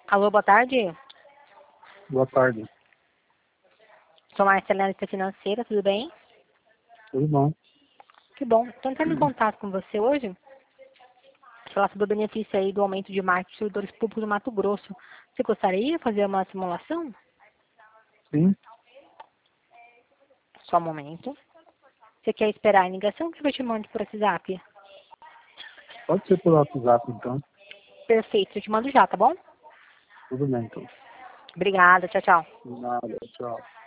Alô, boa tarde. Boa tarde. Sou Marcela, analista financeira, tudo bem? Tudo bom? Que bom. Estou entrando em contato com você hoje para falar sobre o benefício aí do aumento de marketing de servidores públicos do Mato Grosso. Você gostaria de fazer uma simulação? Sim, Só um momento. Você quer esperar a ligação que eu te mando por WhatsApp? pode ser por WhatsApp então. Perfeito, eu te mando já, tá bom? Tudo bem então. Obrigada, tchau, tchau. Nada, tchau.